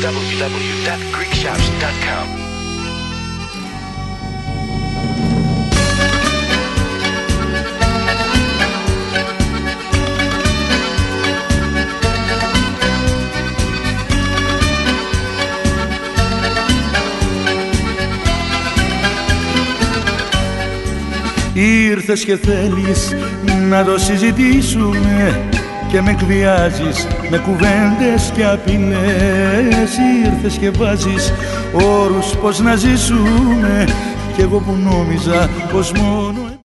www.greekshops.com. Ήρθες και θέλεις να το συζητήσουμε και με εκβιάζεις με κουβέντες και απειλές. Ήρθες και βάζεις όρους πως να ζήσουμε κι εγώ που νόμιζα πως μόνο